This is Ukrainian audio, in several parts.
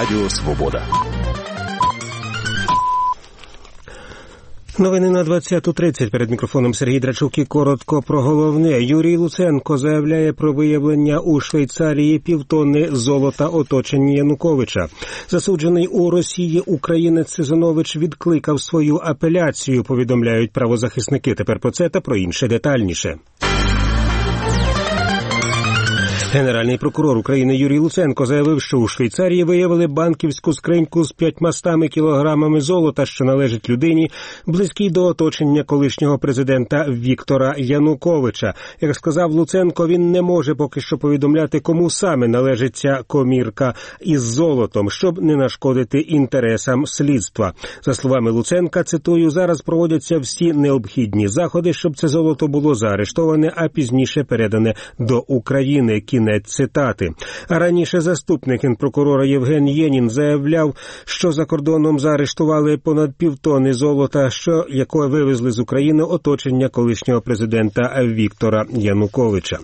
Радіо Свобода. Новини на 20:30. Перед мікрофоном Сергій Драчук і коротко про головне. Юрій Луценко заявляє про виявлення у Швейцарії півтонни золота оточення Януковича. Засуджений у Росії українець Сизонович відкликав свою апеляцію, повідомляють правозахисники. Тепер про це та про інше детальніше. Генеральний прокурор України Юрій Луценко заявив, що у Швейцарії виявили банківську скриньку з 500 кілограмами золота, що належить людині, близькій до оточення колишнього президента Віктора Януковича. Як сказав Луценко, він не може поки що повідомляти, кому саме належить ця комірка із золотом, щоб не нашкодити інтересам слідства. За словами Луценка, цитую, зараз проводяться всі необхідні заходи, щоб це золото було заарештоване, а пізніше передане до України. Кінець цитати. А раніше заступник генпрокурора Євген Єнін заявляв, що за кордоном заарештували понад півтонни золота, яке вивезли з України оточення колишнього президента Віктора Януковича.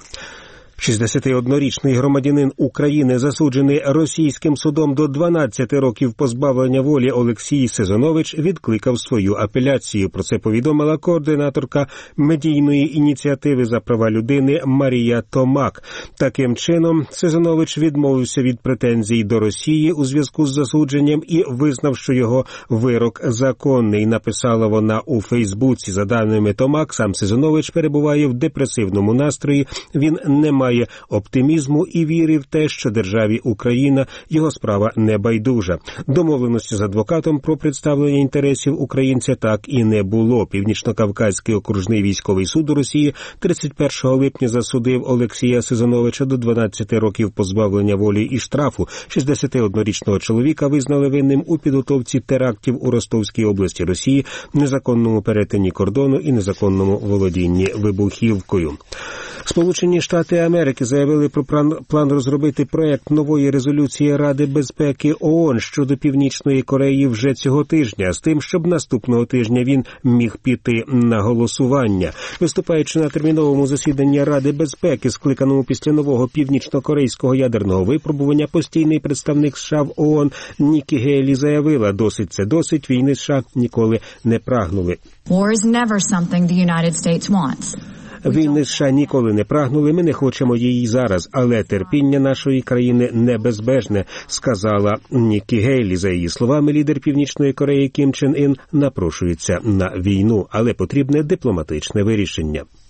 61-річний громадянин України, засуджений російським судом до 12 років позбавлення волі Олексій Сизонович, відкликав свою апеляцію. Про це повідомила координаторка медійної ініціативи за права людини Марія Томак. Таким чином, Сизонович відмовився від претензій до Росії у зв'язку з засудженням і визнав, що його вирок законний, написала вона у Фейсбуці. За даними Томак, сам Сизонович перебуває в депресивному настрої, він не має оптимізму і віри в те, що державі Україна його справа не байдужа. Домовленості з адвокатом про представлення інтересів українця так і не було. Північно-Кавказький окружний військовий суд у Росії 31 липня засудив Олексія Сизоновича до 12 років позбавлення волі і штрафу. 61-річного чоловіка визнали винним у підготовці терактів у Ростовській області Росії, незаконному перетині кордону і незаконному володінні вибухівкою. Сполучені Штати Америки заявили про план розробити проект нової резолюції Ради безпеки ООН щодо Північної Кореї вже цього тижня, з тим, щоб наступного тижня він міг піти на голосування. Виступаючи на терміновому засіданні Ради безпеки, скликаному після нового північно-корейського ядерного випробування, постійний представник США в ООН Нікі Гейлі заявила, досить це досить, війни США ніколи не прагнули. War is never something the United States wants. Війни США ніколи не прагнули, ми не хочемо її зараз, але терпіння нашої країни небезбежне, сказала Нікі Гейлі. За її словами, лідер Північної Кореї Кім Чен Ін напрошується на війну, але потрібне дипломатичне вирішення.